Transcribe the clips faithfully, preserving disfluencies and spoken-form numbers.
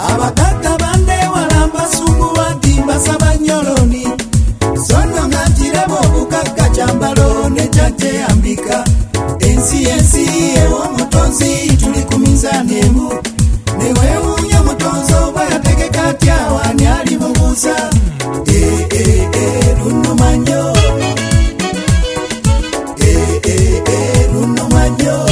abakaka bande walamba sunguwa timba sabanyoloni sono ngajirabo bukaka chambalo ne chache ambika ensi ensi ewo mutonzi tuli kumizani emu newe unyo mutonzo bayateke katya wani ali mubusa eh eh eh runo manyo eh eh eh runo manyo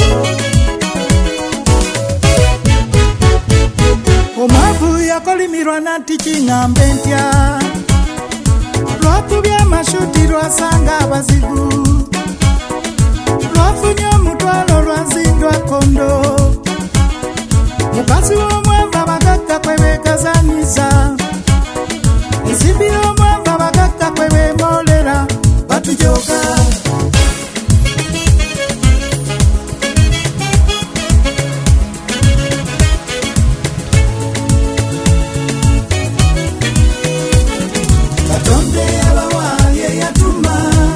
omavu yakolimirwa nati chingambe ntya lwakubya amashuti lwasanga abazigu lwafunye omutwalo lwazindwa kondo mukazi w'omwavu abagagga kwe beekazanyiza ensimbi y'omwavu abagagga kwe beemolera batujoka Katonda yabawaye yatuma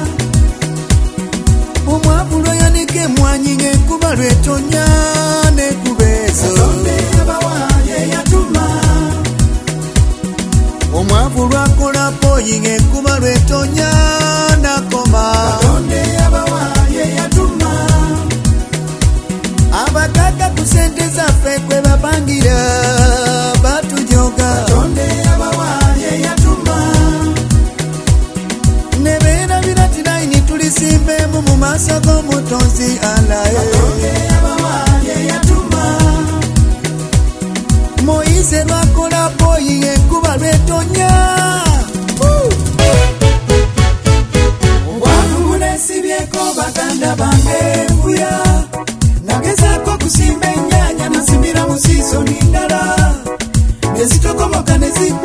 omwavu lweyanike mwanyi ng'enkuba lwetonya n'ekubeezo Katonda yabawaye yatuma omwavu lwakola poyi ng'enkuba lwetonya nakoma Katonda yabawaye yatuma abagagga ku sente zaffe kwe bapangira batujoga Katonda yabawaye yatuma nebeera biratiraini tulisimbemu mu maaso g'omutonzi alaye Katonda yabawaye yatuma Moise lwakola boyi ng'enkuba lwetonya obwavu bunesibyeko baganda bange enkuya nagezaako kusimba ennyaanya nasimbira mu siisoni ndala nezitokomoka nezidda